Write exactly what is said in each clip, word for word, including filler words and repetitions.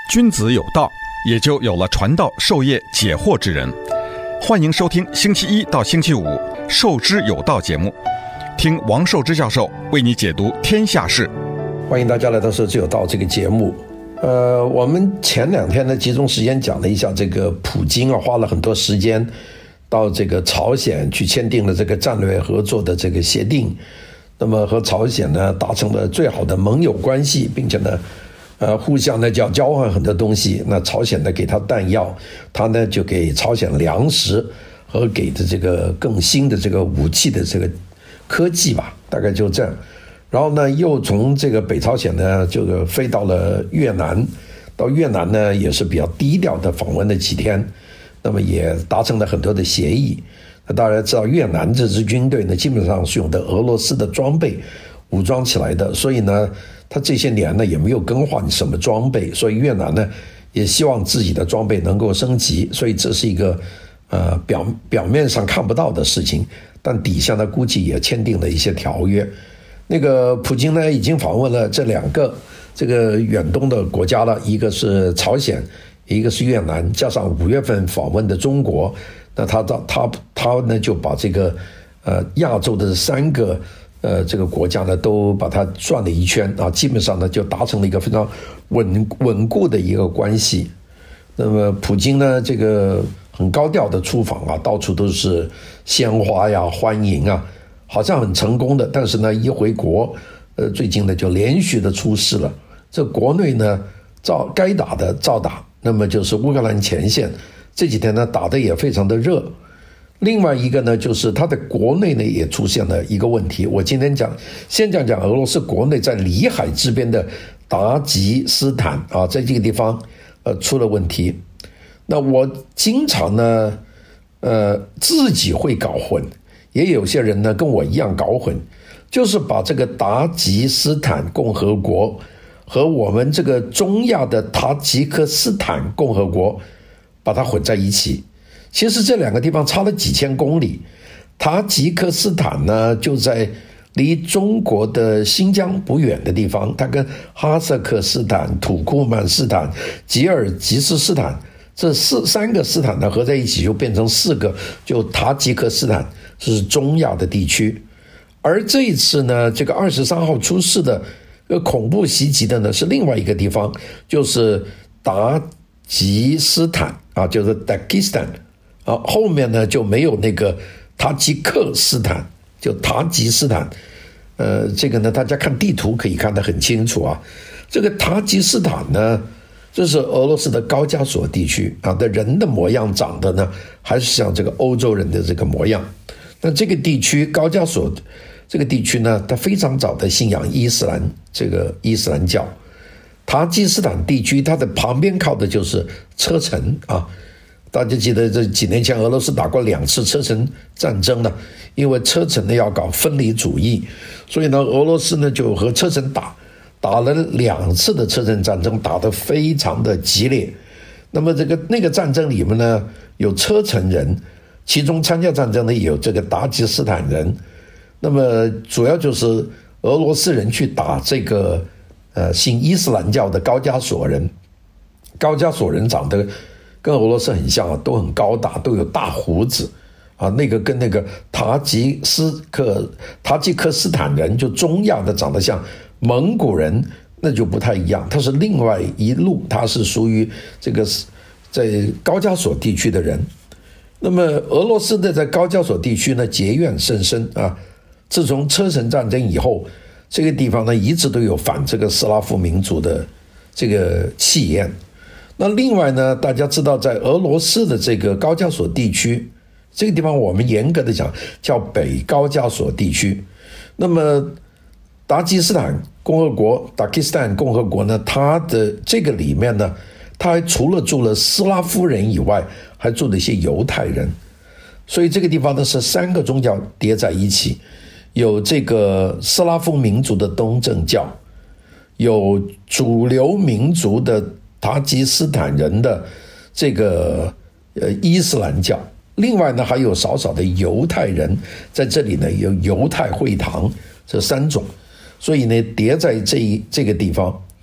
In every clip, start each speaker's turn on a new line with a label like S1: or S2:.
S1: 君子有道，也就有了传道授业解惑之人。欢迎收听星期一到星期五《授之有道》节目，听王寿之教授为你解读天下事。
S2: 欢迎大家来到《授之有道》这个节目。呃，我们前两天呢集中时间讲了一下这个普京啊，花了很多时间到这个朝鲜去签订了这个战略合作的这个协定，那么和朝鲜呢达成了最好的盟友关系，并且呢呃，互相呢就要交换很多东西。那朝鲜呢给他弹药，他呢就给朝鲜粮食和给的这个更新的这个武器的这个科技吧，大概就这样。然后呢，又从这个北朝鲜呢就飞到了越南，到越南呢也是比较低调的访问了几天，那么也达成了很多的协议。那大家知道越南这支军队呢基本上是用的俄罗斯的装备武装起来的，所以呢他这些年呢也没有更换什么装备，所以越南呢也希望自己的装备能够升级，所以这是一个呃表表面上看不到的事情，但底下呢估计也签订了一些条约。那个普京呢已经访问了这两个这个远东的国家了，一个是朝鲜，一个是越南，加上五月份访问的中国，那他到他他呢就把这个呃亚洲的三个呃，这个国家呢，都把它转了一圈啊，基本上呢就达成了一个非常稳稳固的一个关系。那么普京呢，这个很高调的出访啊，到处都是鲜花呀、欢迎啊，好像很成功的。但是呢，一回国，呃，最近呢就连续的出事了。这国内呢，照该打的照打，那么就是乌克兰前线这几天呢打得也非常的热。另外一个呢，就是它的国内呢也出现了一个问题。我今天讲，先讲讲俄罗斯国内在里海这边的达吉斯坦啊，在这个地方呃出了问题。那我经常呢，呃自己会搞混，也有些人呢跟我一样搞混，就是把这个达吉斯坦共和国和我们这个中亚的塔吉克斯坦共和国把它混在一起。其实这两个地方差了几千公里，塔吉克斯坦呢就在离中国的新疆不远的地方，它跟哈萨克斯坦、土库曼斯坦、吉尔吉斯斯坦这四三个斯坦呢合在一起就变成四个，就塔吉克斯坦，这是中亚的地区。而这一次呢，这个二十三号出事的呃恐怖袭击的呢是另外一个地方，就是达吉斯坦啊，就是 Dagestan。啊，后面呢就没有那个塔吉克斯坦，就塔吉斯坦，呃，这个呢大家看地图可以看得很清楚啊。这个塔吉斯坦呢，这是俄罗斯的高加索地区啊，的人的模样长得呢还是像这个欧洲人的这个模样。那这个地区高加索这个地区呢，它非常早的信仰伊斯兰这个伊斯兰教。塔吉斯坦地区它的旁边靠的就是车臣啊。大家记得这几年前俄罗斯打过两次车臣战争呢，因为车臣呢要搞分离主义，所以呢俄罗斯呢就和车臣打，打了两次的车臣战争，打得非常的激烈。那么这个那个战争里面呢有车臣人，其中参加战争的也有这个达吉斯坦人。那么主要就是俄罗斯人去打这个呃信伊斯兰教的高加索人，高加索人长得跟俄罗斯很像啊，都很高大，都有大胡子啊。那个跟那个塔吉斯克塔吉克斯坦人，就中亚的长得像蒙古人，那就不太一样。他是另外一路，他是属于这个在高加索地区的人。那么俄罗斯的在高加索地区呢，结怨甚深啊。自从车臣战争以后，这个地方呢一直都有反这个斯拉夫民族的这个气焰。那另外呢，大家知道在俄罗斯的这个高加索地区，这个地方我们严格的讲叫北高加索地区。那么达吉斯坦共和国 Dagestan 共和国呢，它的这个里面呢，它还除了住了斯拉夫人以外，还住了一些犹太人。所以这个地方呢是三个宗教叠在一起，有这个斯拉夫民族的东正教，有主流民族的塔吉斯坦人的这个呃伊斯兰教，另外呢还有少少的犹太人，在这里呢有犹太会堂，这三种，所以呢叠在这一这个地方。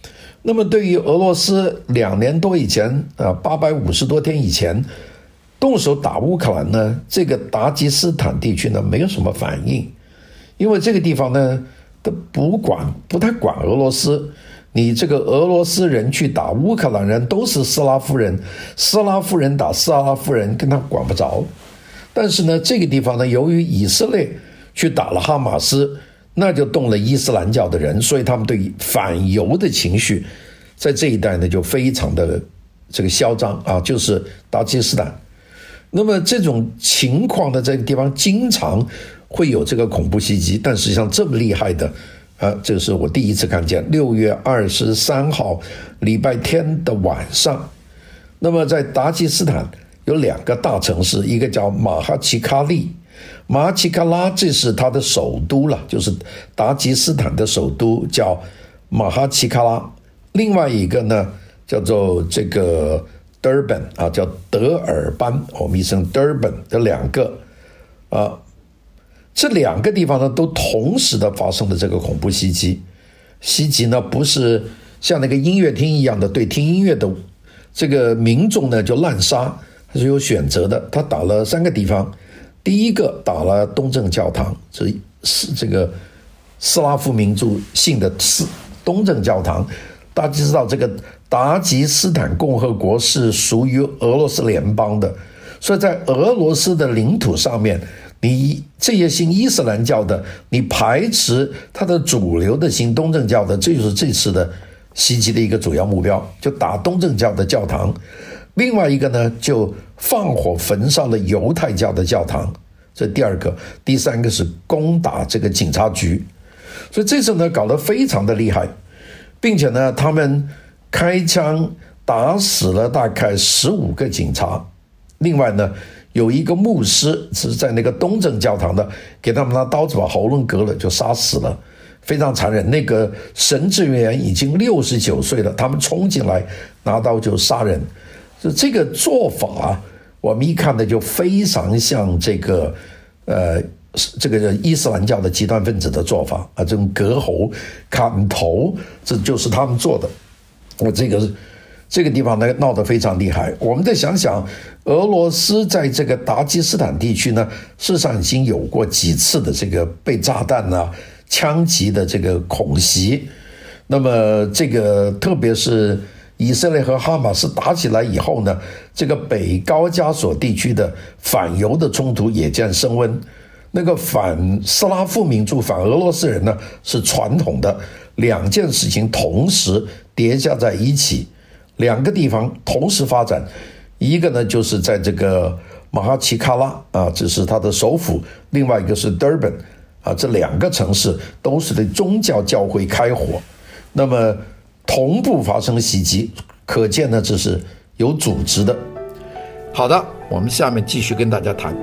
S2: 那么对于俄罗斯两年多以前啊，八百五十多天以前动手打乌克兰呢，这个达吉斯坦地区呢没有什么反应，因为这个地方呢，它不管不太管俄罗斯。你这个俄罗斯人去打乌克兰人都是斯拉夫人，斯拉夫人打斯拉夫人跟他管不着。但是呢，这个地方呢，由于以色列去打了哈马斯，那就动了伊斯兰教的人，所以他们对反犹的情绪在这一带呢就非常的这个嚣张啊，就是达吉斯坦。那么这种情况的这个地方经常会有这个恐怖袭击，但实际上这么厉害的啊，这是我第一次看见。六月二十三号礼拜天的晚上，那么在达吉斯坦有两个大城市，一个叫马哈奇卡利，马哈奇卡拉这是它的首都了，就是达吉斯坦的首都叫马哈奇卡拉。另外一个呢叫做这个 Durban 啊，叫德尔班，我们一声 Durban 这两个啊。这两个地方呢，都同时的发生了这个恐怖袭击。袭击呢，不是像那个音乐厅一样的对听音乐的这个民众呢就滥杀，它是有选择的。他打了三个地方，第一个打了东正教堂，这是这个斯拉夫民族信的东正教堂。大家知道，这个达吉斯坦共和国是属于俄罗斯联邦的，所以在俄罗斯的领土上面，你这些信伊斯兰教的，你排斥他的主流的信东正教的，这就是这次的袭击的一个主要目标，就打东正教的教堂。另外一个呢，就放火焚烧了犹太教的教堂，这第二个。第三个是攻打这个警察局。所以这次呢搞得非常的厉害，并且呢他们开枪打死了大概十五个警察。另外呢有一个牧师是在那个东正教堂的，给他们拿刀子把喉咙割了，就杀死了，非常残忍。那个神职人员已经六十九岁了，他们冲进来拿刀就杀人。就这个做法，我们一看的就非常像这个呃这个伊斯兰教的极端分子的做法啊，这种割喉砍头，这就是他们做的。我这个这个地方呢闹得非常厉害。我们再想想，俄罗斯在这个达吉斯坦地区呢，事实上已经有过几次的这个被炸弹啊、枪击的这个恐袭。那么这个特别是以色列和哈马斯打起来以后呢，这个北高加索地区的反犹的冲突也渐升温。那个反斯拉夫民族、反俄罗斯人呢是传统的，两件事情同时叠加在一起，两个地方同时发展。一个呢就是在这个马哈奇卡拉啊，这是它的首府；另外一个是 Durban 啊，这两个城市都是对宗教教会开火，那么同步发生袭击，可见呢这是有组织的。好的，我们下面继续跟大家谈。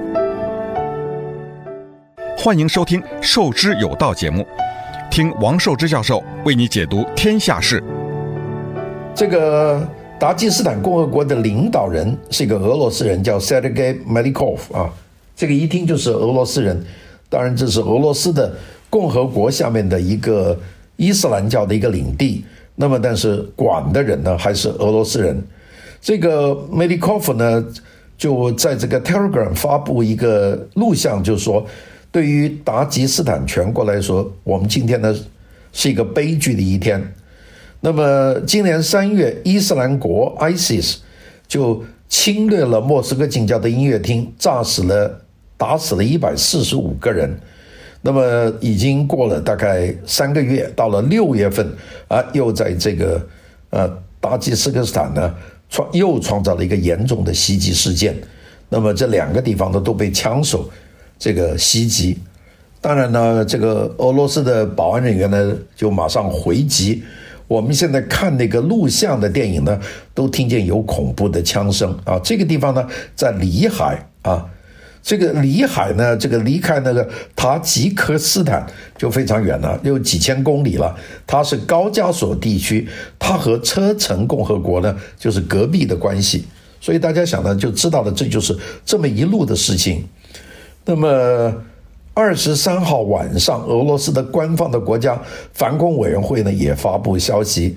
S1: 欢迎收听《受之有道》节目，听王寿之教授为你解读天下事。
S2: 这个达吉斯坦共和国的领导人是一个俄罗斯人，叫 Sergei Malikov 啊，这个一听就是俄罗斯人。当然，这是俄罗斯的共和国下面的一个伊斯兰教的一个领地。那么，但是管的人呢还是俄罗斯人。这个 Malikov 呢，就在这个 Telegram 发布一个录像，就是说，对于达吉斯坦全国来说，我们今天呢是一个悲剧的一天。那么今年三月，伊斯兰国 I S I S 就侵略了莫斯科近郊的音乐厅，炸死了、打死了一百四十五个人。那么已经过了大概三个月，到了六月份啊，又在这个呃达吉斯克斯坦呢，创又创造了一个严重的袭击事件。那么这两个地方呢都被枪手这个袭击。当然呢，这个俄罗斯的保安人员呢就马上回击。我们现在看那个录像的电影呢，都听见有恐怖的枪声啊。这个地方呢在里海啊。这个里海呢，这个离开那个塔吉克斯坦就非常远了，有几千公里了。它是高加索地区，它和车臣共和国呢就是隔壁的关系，所以大家想呢就知道了，这就是这么一路的事情。那么二十三号晚上，俄罗斯的官方的国家反恐委员会呢也发布消息，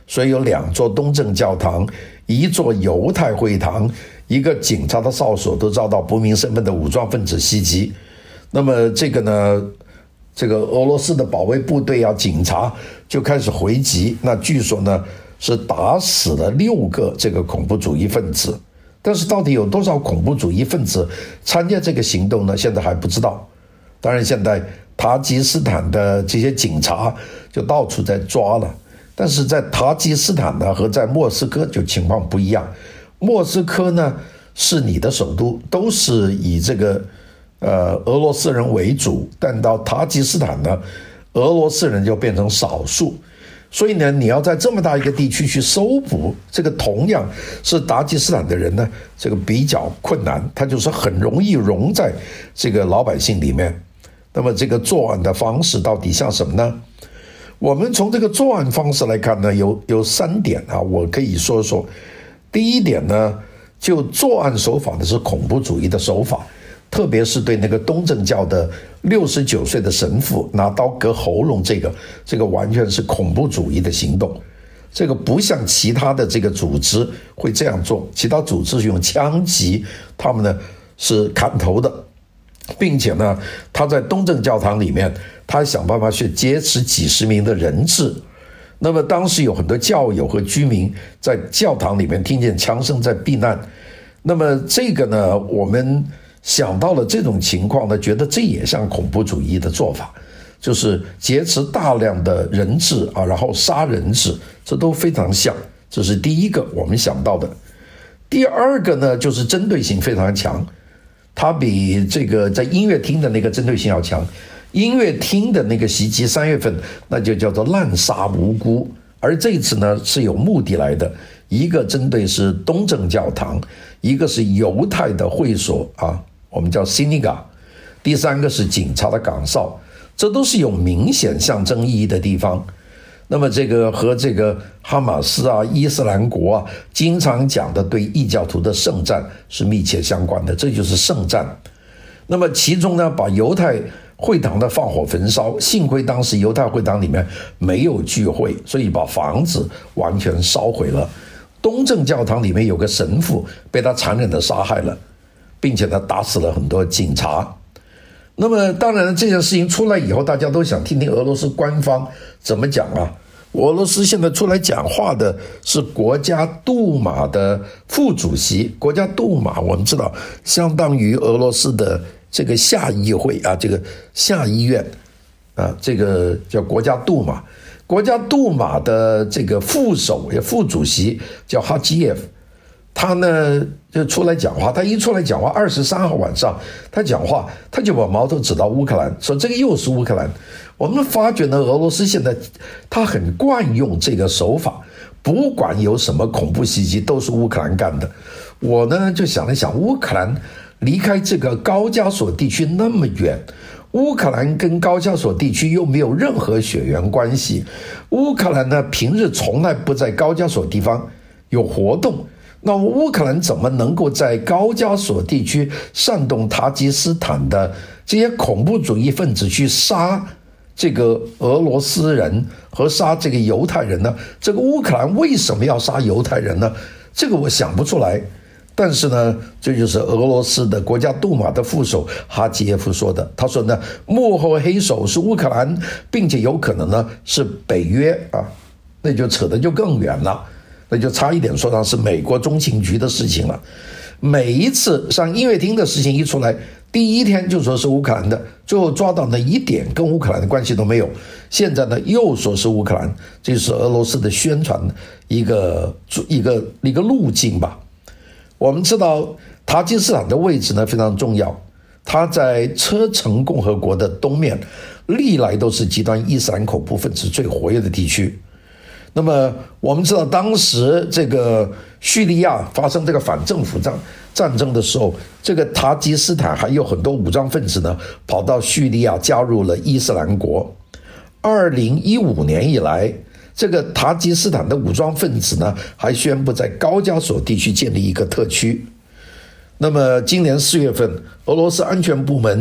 S2: 所以有两座东正教堂，一座犹太会堂，一个警察的哨所都遭到不明身份的武装分子袭击。那么这个呢，这个俄罗斯的保卫部队啊，警察就开始回击。那据说呢是打死了六个这个恐怖主义分子，但是到底有多少恐怖主义分子参加这个行动呢？现在还不知道。当然，现在塔吉斯坦的这些警察就到处在抓了，但是在塔吉斯坦呢和在莫斯科就情况不一样。莫斯科呢是你的首都，都是以这个呃俄罗斯人为主，但到塔吉斯坦呢，俄罗斯人就变成少数，所以呢，你要在这么大一个地区去搜捕这个同样是塔吉斯坦的人呢，这个比较困难，他就是很容易融在这个老百姓里面。那么这个作案的方式到底像什么呢？我们从这个作案方式来看呢，有有三点啊，我可以说说。第一点呢，就作案手法的是恐怖主义的手法，特别是对那个东正教的六十九岁的神父拿刀割喉咙，这个这个完全是恐怖主义的行动。这个不像其他的这个组织会这样做，其他组织是用枪击，他们呢是砍头的，并且呢，他在东正教堂里面，他想办法去劫持几十名的人质。那么当时有很多教友和居民在教堂里面听见枪声在避难。那么这个呢，我们想到了这种情况呢，觉得这也像恐怖主义的做法，就是劫持大量的人质啊，然后杀人质，这都非常像。这是第一个我们想到的。第二个呢，就是针对性非常强，它比这个在音乐厅的那个针对性要强。音乐厅的那个袭击三月份那就叫做滥杀无辜，而这次呢是有目的来的，一个针对是东正教堂，一个是犹太的会所啊，我们叫 synagogue， 第三个是警察的岗哨，这都是有明显象征意义的地方。那么这个和这个哈马斯啊、伊斯兰国啊经常讲的对异教徒的圣战是密切相关的，这就是圣战。那么其中呢，把犹太会堂的放火焚烧，幸亏当时犹太会堂里面没有聚会，所以把房子完全烧毁了。东正教堂里面有个神父被他残忍的杀害了，并且他打死了很多警察。那么当然这件事情出来以后，大家都想听听俄罗斯官方怎么讲啊。俄罗斯现在出来讲话的是国家杜马的副主席，国家杜马我们知道相当于俄罗斯的这个下议会啊，这个下议院啊，这个叫国家杜马。国家杜马的这个副手也副主席叫哈基耶夫，他呢就出来讲话，他一出来讲话，二十三号晚上他讲话，他就把矛头指到乌克兰，说这个又是乌克兰。我们发觉呢，俄罗斯现在他很惯用这个手法，不管有什么恐怖袭击都是乌克兰干的。我呢就想了想，乌克兰离开这个高加索地区那么远，乌克兰跟高加索地区又没有任何血缘关系，乌克兰呢平日从来不在高加索地方有活动，那乌克兰怎么能够在高加索地区煽动塔吉斯坦的这些恐怖主义分子去杀这个俄罗斯人和杀这个犹太人呢？这个乌克兰为什么要杀犹太人呢？这个我想不出来。但是呢，这就是俄罗斯的国家杜马的副手哈基耶夫说的。他说呢，幕后黑手是乌克兰，并且有可能呢是北约啊，那就扯得就更远了，那就差一点说上是美国中情局的事情了。每一次上音乐厅的事情一出来，第一天就说是乌克兰的，最后抓到呢一点跟乌克兰的关系都没有。现在呢又说是乌克兰，这是俄罗斯的宣传一个一个一个路径吧。我们知道塔吉斯坦的位置呢非常重要，它在车臣共和国的东面，历来都是极端伊斯兰恐怖分子最活跃的地区。那么我们知道当时这个叙利亚发生这个反政府战战争的时候，这个塔吉斯坦还有很多武装分子呢跑到叙利亚加入了伊斯兰国。二零一五年以来，这个塔吉斯坦的武装分子呢还宣布在高加索地区建立一个特区。那么今年四月份，俄罗斯安全部门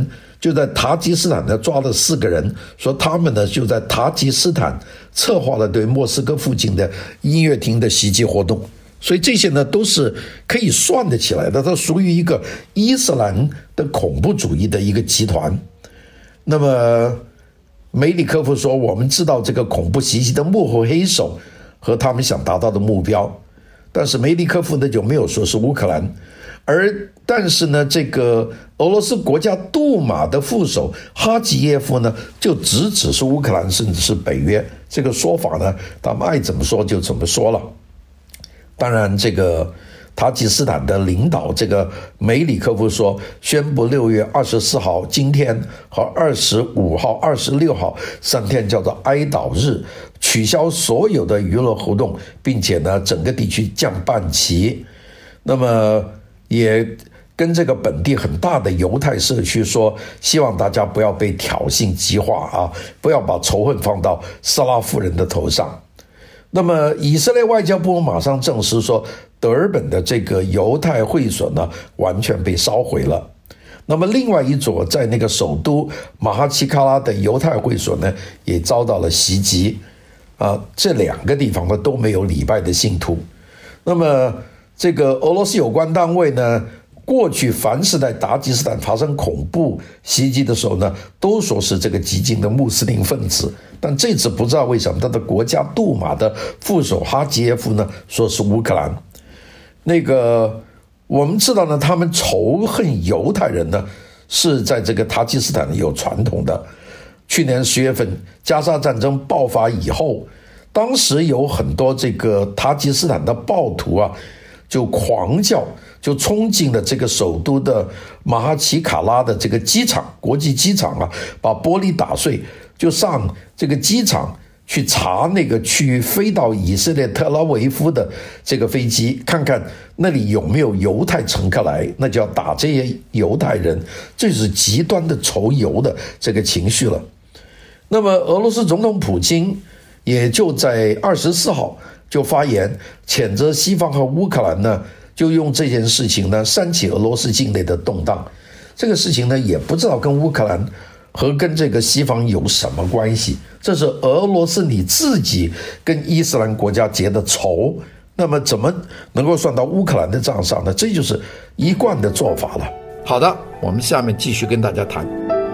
S2: 就在塔吉斯坦呢抓了四个人，说他们呢就在塔吉斯坦策划了对莫斯科附近的音乐厅的袭击活动。所以这些呢都是可以算得起来的，它属于一个伊斯兰的恐怖主义的一个集团。那么梅里科夫说，我们知道这个恐怖袭击的幕后黑手和他们想达到的目标，但是梅里科夫呢就没有说是乌克兰。而但是呢，这个俄罗斯国家杜马的副手哈吉耶夫呢，就直指是乌克兰，甚至是北约。这个说法呢，他们爱怎么说就怎么说了。当然，这个塔吉斯坦的领导这个梅里科夫说，宣布六月二十四号今天和二十五号、二十六号三天叫做哀悼日，取消所有的娱乐活动，并且呢，整个地区降半旗。那么也跟这个本地很大的犹太社区说，希望大家不要被挑衅激化啊，不要把仇恨放到斯拉夫人的头上。那么以色列外交部马上证实说，德尔本的这个犹太会所呢完全被烧毁了。那么另外一座在那个首都马哈奇卡拉的犹太会所呢也遭到了袭击啊，这两个地方呢都没有礼拜的信徒。那么这个俄罗斯有关单位呢，过去凡是在达吉斯坦发生恐怖袭击的时候呢，都说是这个激进的穆斯林分子，但这次不知道为什么他的国家杜马的副手哈吉耶夫呢说是乌克兰。那个我们知道呢，他们仇恨犹太人呢是在这个塔吉斯坦有传统的。去年十月份加沙战争爆发以后，当时有很多这个塔吉斯坦的暴徒啊就狂叫，就冲进了这个首都的马哈奇卡拉的这个机场，国际机场啊，把玻璃打碎，就上这个机场去查那个去飞到以色列特拉维夫的这个飞机，看看那里有没有犹太乘客来，那就要打这些犹太人，这是极端的仇犹的这个情绪了。那么俄罗斯总统普京也就在二十四号就发言谴责西方和乌克兰呢，就用这件事情呢煽起俄罗斯境内的动荡。这个事情呢也不知道跟乌克兰和跟这个西方有什么关系，这是俄罗斯你自己跟伊斯兰国家结的仇，那么怎么能够算到乌克兰的账上呢？这就是一贯的做法了。好的，我们下面继续跟大家谈。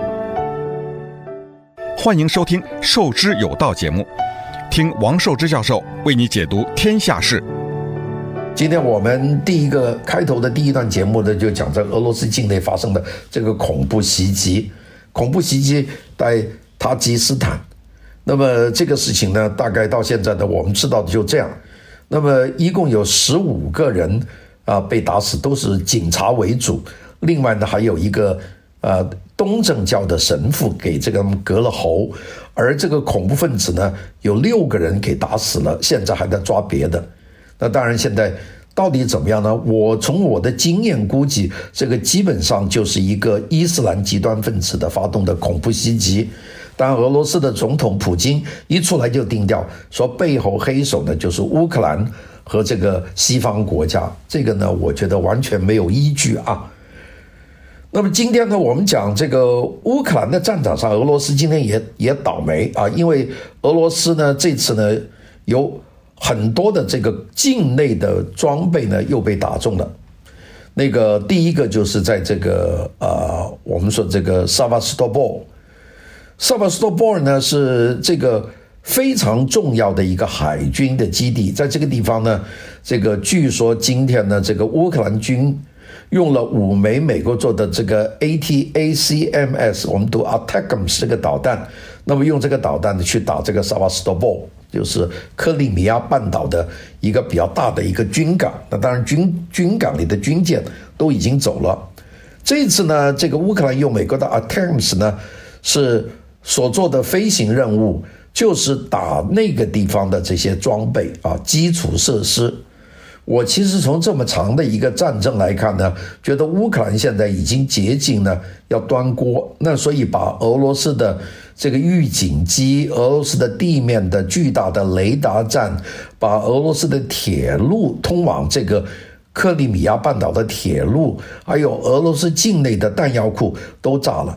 S1: 欢迎收听《受之有道》节目，听王寿之教授为你解读天下事。
S2: 今天我们第一个开头的第一段节目呢，就讲在俄罗斯境内发生的这个恐怖袭击。恐怖袭击在塔吉斯坦，那么这个事情呢，大概到现在呢，我们知道的就这样。那么一共有十五个人啊、呃、被打死，都是警察为主。另外呢，还有一个呃东正教的神父给这个割了喉，而这个恐怖分子呢，有六个人给打死了，现在还在抓别的。那当然，现在到底怎么样呢？我从我的经验估计，这个基本上就是一个伊斯兰极端分子的发动的恐怖袭击。当然，俄罗斯的总统普京一出来就定调，说背后黑手呢就是乌克兰和这个西方国家，这个呢，我觉得完全没有依据啊。那么今天呢，我们讲这个乌克兰的战场上，俄罗斯今天也也倒霉啊，因为俄罗斯呢这次呢有很多的这个境内的装备呢又被打中了。那个第一个就是在这个呃，我们说这个萨瓦斯托波，萨瓦斯托波呢是这个非常重要的一个海军的基地，在这个地方呢，这个据说今天呢，这个乌克兰军用了五枚美国做的这个 A T A C M S， 我们读 ATACMS 这个导弹，那么用这个导弹呢去打这个萨瓦斯托波，就是克里米亚半岛的一个比较大的一个军港。那当然军军港里的军舰都已经走了。这次呢，这个乌克兰用美国的 ATACMS 呢是所做的飞行任务，就是打那个地方的这些装备啊，基础设施。我其实从这么长的一个战争来看呢，觉得乌克兰现在已经接近呢要端锅，那所以把俄罗斯的这个预警机、俄罗斯的地面的巨大的雷达站，把俄罗斯的铁路通往这个克里米亚半岛的铁路，还有俄罗斯境内的弹药库都炸了。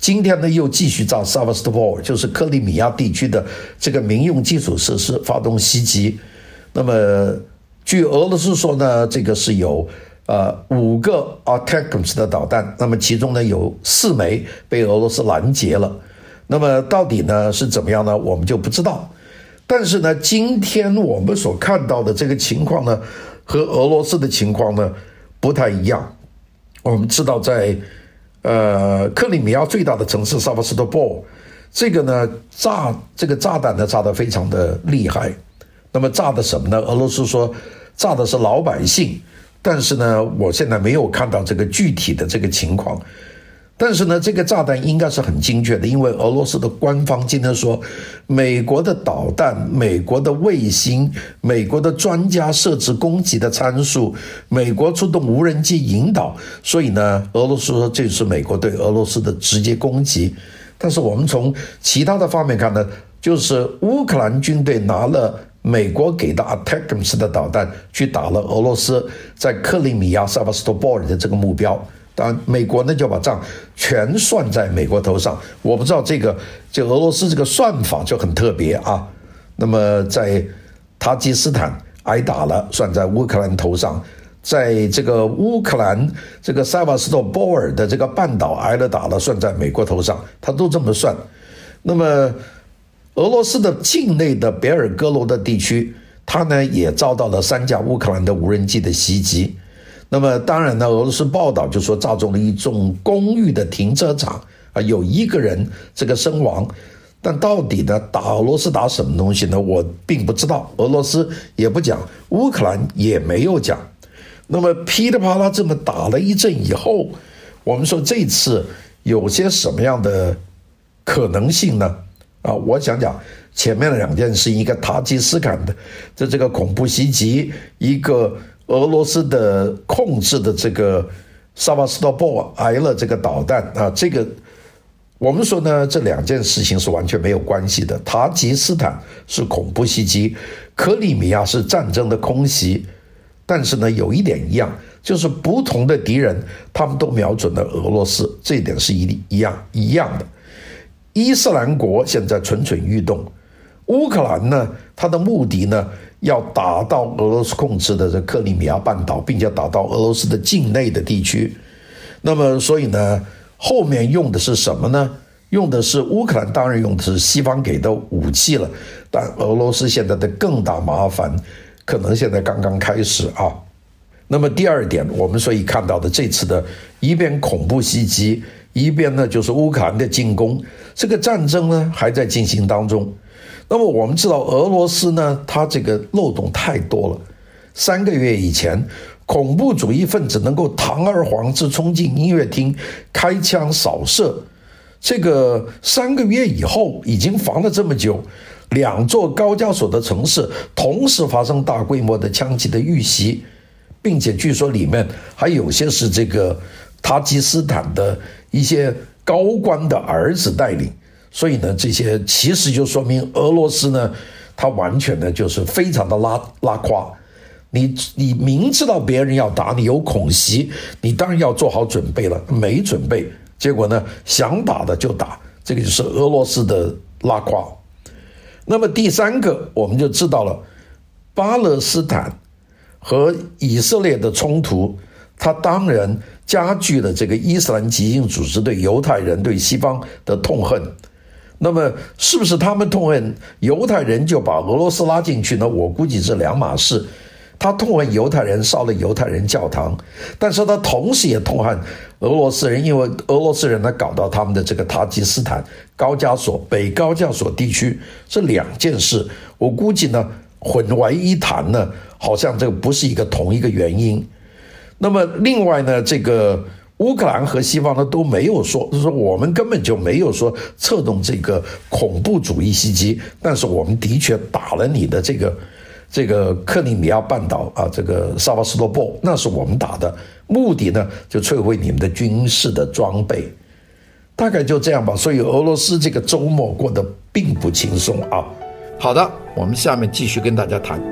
S2: 今天呢又继续在萨瓦斯托波尔，就是克里米亚地区的这个民用基础设施发动袭击。那么据俄罗斯说呢，这个是有呃五个 ATACMS 的导弹，那么其中呢有四枚被俄罗斯拦截了。那么到底呢是怎么样呢？我们就不知道。但是呢，今天我们所看到的这个情况呢，和俄罗斯的情况呢不太一样。我们知道在呃克里米亚最大的城市萨瓦斯托波尔，这个呢炸这个炸弹呢炸得非常的厉害。那么炸的什么呢？俄罗斯说炸的是老百姓，但是呢，我现在没有看到这个具体的这个情况。但是呢，这个炸弹应该是很精确的，因为俄罗斯的官方今天说，美国的导弹、美国的卫星、美国的专家设置攻击的参数、美国出动无人机引导，所以呢，俄罗斯说这是美国对俄罗斯的直接攻击。但是我们从其他的方面看呢，就是乌克兰军队拿了美国给的 ATACMS 的导弹去打了俄罗斯在克里米亚萨瓦斯托波尔的这个目标。当然美国呢就把账全算在美国头上。我不知道这个就俄罗斯这个算法就很特别啊。那么在塔吉斯坦挨打了，算在乌克兰头上；在这个乌克兰这个萨瓦斯托波尔的这个半岛挨了打了，算在美国头上，他都这么算。那么俄罗斯的境内的别尔哥罗的地区，它呢也遭到了三架乌克兰的无人机的袭击。那么当然呢，俄罗斯报道就说炸中了一栋公寓的停车场啊，有一个人这个身亡。但到底呢，打俄罗斯打什么东西呢？我并不知道，俄罗斯也不讲，乌克兰也没有讲。那么噼里啪啦这么打了一阵以后，我们说这次有些什么样的可能性呢？啊，我想讲前面的两件事，一个塔吉斯坦的这这个恐怖袭击，一个俄罗斯的控制的这个萨瓦斯托波尔挨了这个导弹啊，这个我们说呢，这两件事情是完全没有关系的。塔吉斯坦是恐怖袭击，克里米亚是战争的空袭，但是呢，有一点一样，就是不同的敌人他们都瞄准了俄罗斯，这一点是一一样一样的。伊斯兰国现在蠢蠢欲动，乌克兰呢，它的目的呢，要打到俄罗斯控制的这克里米亚半岛，并且打到俄罗斯的境内的地区。那么，所以呢，后面用的是什么呢？用的是乌克兰，当然用的是西方给的武器了，但俄罗斯现在的更大麻烦，可能现在刚刚开始啊。那么第二点，我们所以看到的这次的一边恐怖袭击，一边呢就是乌克兰的进攻，这个战争呢还在进行当中。那么我们知道俄罗斯呢，它这个漏洞太多了。三个月以前，恐怖主义分子能够堂而皇之冲进音乐厅，开枪扫射。这个三个月以后，已经防了这么久，两座高加索的城市同时发生大规模的枪击的遇袭，并且据说里面还有些是这个塔吉斯坦的一些高官的儿子带领。所以呢，这些其实就说明俄罗斯呢，它完全呢就是非常的拉拉胯。你你明知道别人要打你，有恐袭，你当然要做好准备了，没准备，结果呢想打的就打，这个就是俄罗斯的拉胯。那么第三个，我们就知道了，巴勒斯坦和以色列的冲突，它当然加剧了这个伊斯兰极进组织对犹太人对西方的痛恨。那么是不是他们痛恨犹太人就把俄罗斯拉进去呢？我估计是两码事。他痛恨犹太人，烧了犹太人教堂，但是他同时也痛恨俄罗斯人，因为俄罗斯人呢搞到他们的这个塔吉斯坦、高加索、北高加索地区，这两件事，我估计呢混为一谈呢，好像这个不是一个同一个原因。那么另外呢，这个乌克兰和西方呢都没有说，就是说我们根本就没有说策动这个恐怖主义袭击，但是我们的确打了你的这个这个克里米亚半岛啊，这个萨瓦斯托波尔，那是我们打的，目的呢就摧毁你们的军事的装备，大概就这样吧。所以俄罗斯这个周末过得并不轻松啊。好的，我们下面继续跟大家谈。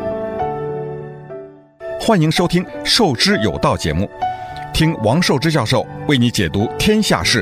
S1: 欢迎收听《受之有道》节目，听王寿之教授为你解读天下事，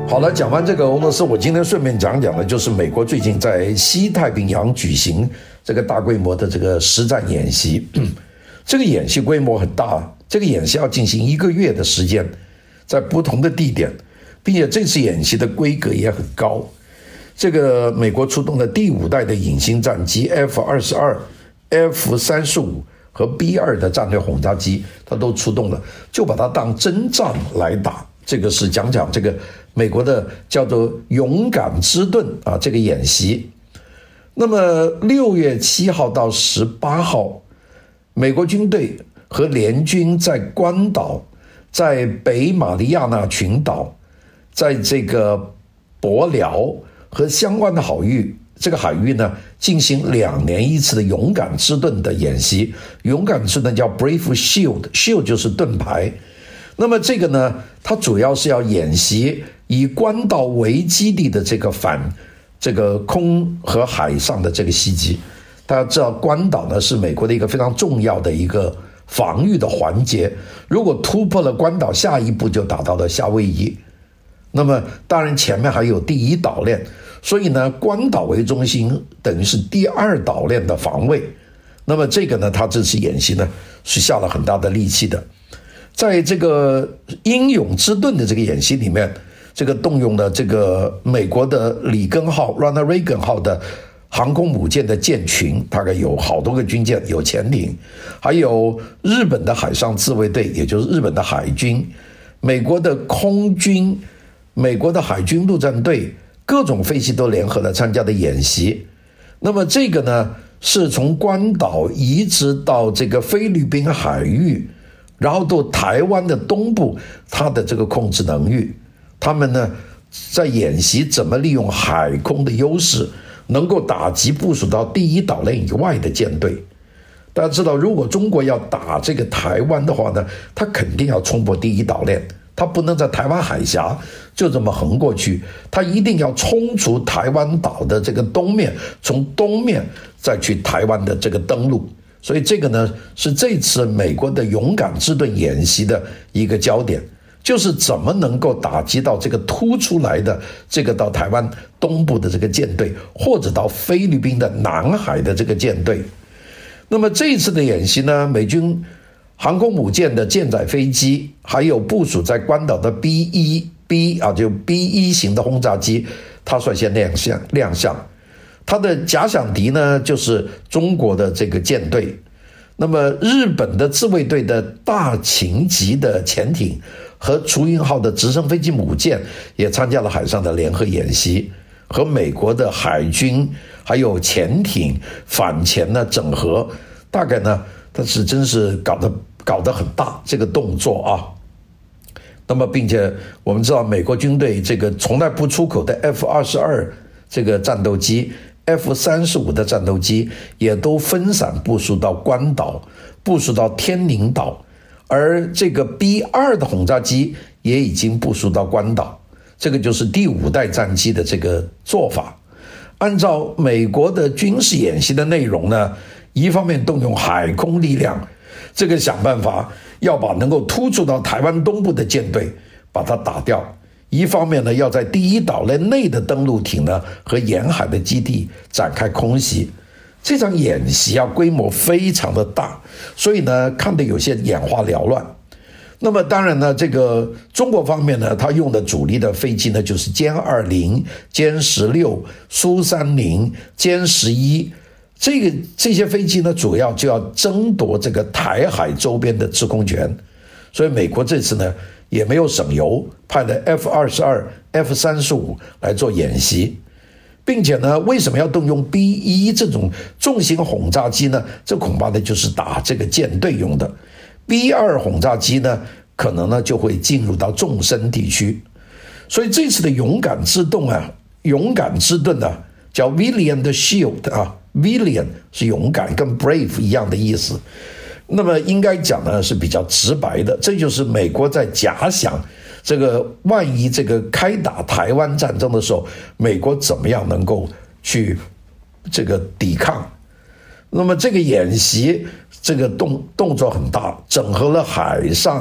S2: 好了，讲完这个俄罗斯，我今天顺便讲讲的就是美国最近在西太平洋举行这个大规模的这个实战演习。这个演习规模很大，这个演习要进行一个月的时间，在不同的地点，并且这次演习的规格也很高。这个美国出动的第五代的隐形战机 F 二十二、F 三十五和 B 二的战略轰炸机，它都出动了，就把它当真仗来打。这个是讲讲这个美国的叫做勇敢之盾啊，这个演习。那么六月七号到十八号，美国军队和联军在关岛、在北马里亚纳群岛、在这个帛辽和相关的海域，这个海域呢进行两年一次的勇敢之盾的演习。勇敢之盾叫 Brave Shield，Shield 就是盾牌。那么这个呢，它主要是要演习以关岛为基地的这个反这个空和海上的这个袭击。大家知道关岛呢是美国的一个非常重要的一个防御的环节，如果突破了关岛，下一步就打到了夏威夷。那么当然前面还有第一岛链，所以呢关岛为中心等于是第二岛链的防卫。那么这个呢，他这次演习呢是下了很大的力气的。在这个英勇之盾的这个演习里面，这个动用了这个美国的里根号 Ronald Reagan 号的航空母舰的舰群，大概有好多个军舰，有潜艇，还有日本的海上自卫队，也就是日本的海军，美国的空军，美国的海军陆战队，各种飞机都联合了参加的演习。那么这个呢，是从关岛移植到这个菲律宾海域，然后到台湾的东部，它的这个控制能力，他们呢在演习怎么利用海空的优势，能够打击部署到第一岛链以外的舰队。大家知道，如果中国要打这个台湾的话呢，它肯定要冲破第一岛链，它不能在台湾海峡就这么横过去，它一定要冲出台湾岛的这个东面，从东面再去台湾的这个登陆。所以这个呢，是这次美国的勇敢之盾演习的一个焦点，就是怎么能够打击到这个突出来的这个到台湾东部的这个舰队，或者到菲律宾的南海的这个舰队。那么这一次的演习呢，美军航空母舰的舰载飞机，还有部署在关岛的 B 一 B 啊，就 B 一 型的轰炸机，它率先亮相亮相。它的假想敌呢，就是中国的这个舰队。那么日本的自卫队的大秦级的潜艇和雏鹰号的直升飞机母舰也参加了海上的联合演习，和美国的海军还有潜艇反潜呢整合，大概呢它是真是搞得搞得很大这个动作啊。那么并且我们知道美国军队这个从来不出口的 F 二十二 这个战斗机， F 三十五 的战斗机也都分散部署到关岛，部署到天宁岛，而这个 B 二 的轰炸机也已经部署到关岛。这个就是第五代战机的这个做法。按照美国的军事演习的内容呢，一方面动用海空力量，这个想办法要把能够突出到台湾东部的舰队把它打掉，一方面呢，要在第一岛链内的登陆艇呢和沿海的基地展开空袭。这场演习啊，规模非常的大，所以呢，看得有些眼花缭乱。那么当然呢，这个中国方面呢，它用的主力的飞机呢，就是歼二零、歼十六、苏三零、歼十一，这个这些飞机呢，主要就要争夺这个台海周边的制空权。所以美国这次呢，也没有省油，派了 F 二十二、F 三十五 来做演习，并且呢，为什么要动用 B 一 这种重型轰炸机呢？这恐怕呢就是打这个舰队用的。B 二 轰炸机呢，可能呢就会进入到纵深地区。所以这次的勇敢之盾啊，勇敢之盾啊，叫 Valiant Shield 啊 ，Valiant 是勇敢，跟 Brave 一样的意思。那么应该讲呢是比较直白的，这就是美国在假想这个万一这个开打台湾战争的时候，美国怎么样能够去这个抵抗。那么这个演习这个动动作很大，整合了海上、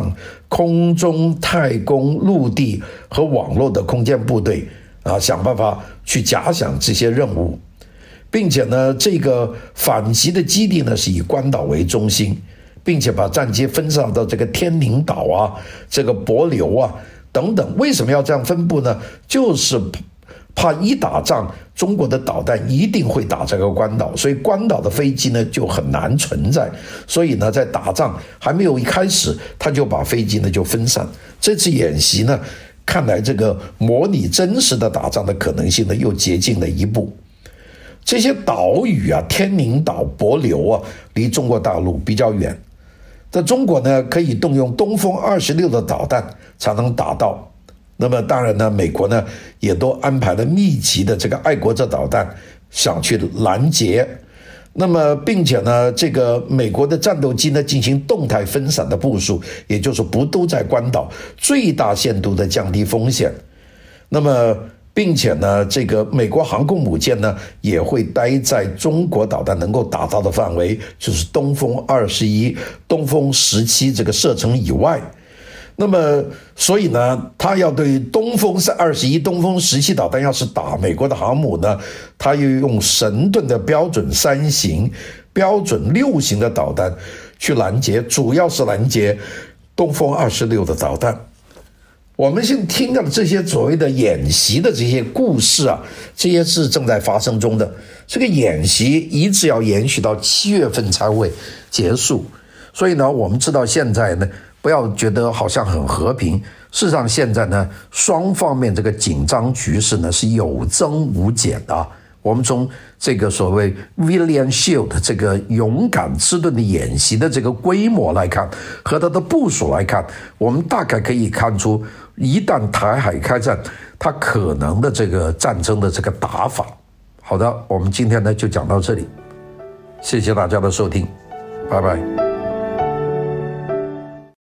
S2: 空中、太空、陆地和网络的空间部队啊，想办法去假想这些任务，并且呢，这个反击的基地呢是以关岛为中心，并且把战机分散到这个天宁岛啊、这个帛琉啊等等。为什么要这样分布呢？就是怕一打仗，中国的导弹一定会打这个关岛，所以关岛的飞机呢就很难存在。所以呢，在打仗还没有一开始，他就把飞机呢就分散。这次演习呢，看来这个模拟真实的打仗的可能性呢又接近了一步。这些岛屿啊，天宁岛、帛琉啊，离中国大陆比较远，在中国呢可以动用东风二十六的导弹才能打到。那么当然呢，美国呢也都安排了密集的这个爱国者导弹想去拦截。那么并且呢，这个美国的战斗机呢进行动态分散的部署，也就是不都在关岛，最大限度的降低风险。那么并且呢，这个美国航空母舰呢也会待在中国导弹能够打到的范围，就是东风二十一、东风十七这个射程以外。那么所以呢，他要对东风二十一、东风十七导弹要是打美国的航母呢，他又用神盾的标准三型、标准六型的导弹去拦截，主要是拦截东风二十六的导弹。我们现在听到的这些所谓的演习的这些故事啊，这些是正在发生中的。这个演习一直要延续到七月份才会结束。所以呢，我们知道现在呢，不要觉得好像很和平，事实上现在呢，双方面这个紧张局势呢是有增无减的。我们从这个所谓 William Shield 这个勇敢之盾的演习的这个规模来看，和它的部署来看，我们大概可以看出，一旦台海开战，它可能的这个战争的这个打法。好的，我们今天呢就讲到这里，谢谢大家的收听，拜拜。